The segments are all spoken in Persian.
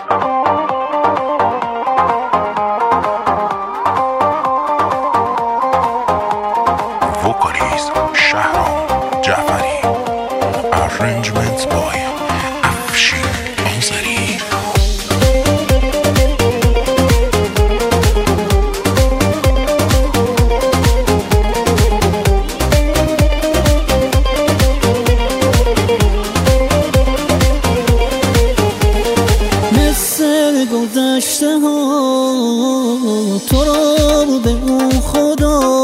Vocalist Shahram Jafari. Arrangements by Afshin Ansari. گذشته ها تو رو به اون خدا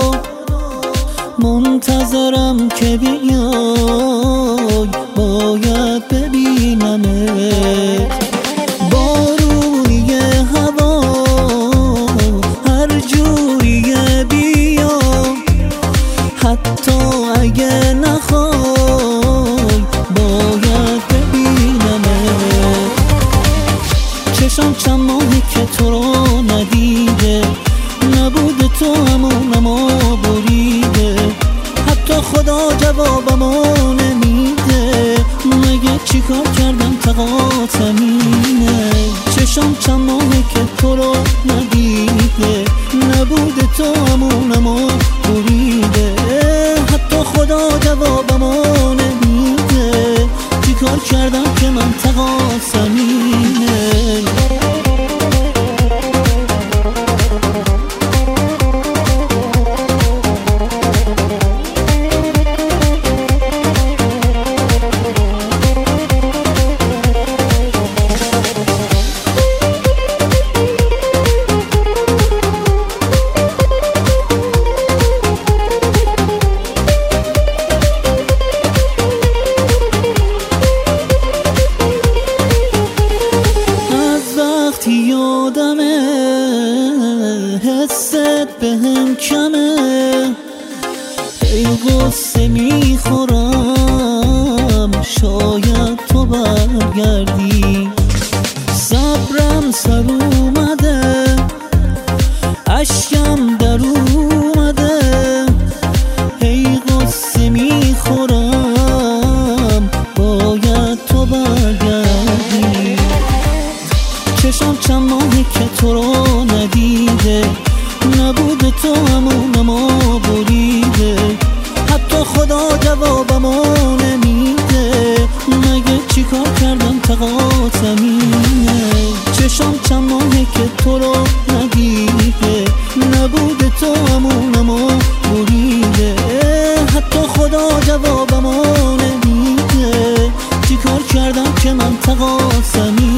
منتظرم که بیای، باید ببینمت. بارونی هوا هر جوریه بیا، حتی اگه نخوای باید ببینمت. چشم چند ماهی که تو رو ندیده، نبوده تو همون اما بریده، حتی خدا جوابمو نمیده. مگه چی کار کردم تقاطمینه؟ چشم چند ماهی که تو رو ندیده، نبوده تو همون اما بریده، حتی خدا جوابمو نمیده. چی کار کردم که من تقاطمینه؟ یادمه حست بهم کمه، ای غصه میخورم شاید تو برگردی. صبرم سر اومده، اشکم در اومده، ای غصه میخورم باید تو برگردی. چشم چند ماهی که تو رو ندیده، نبوده تو همون اما بریده، حتی خدا جوابمو نمیده. مگه چی کار کردم تقاطمینه؟ چشم چند ماهی که تو رو ندیده، نبوده تو همون اما بریده، حتی خدا جوابمو نمیده. چی کار کردم که من تقاطمینه؟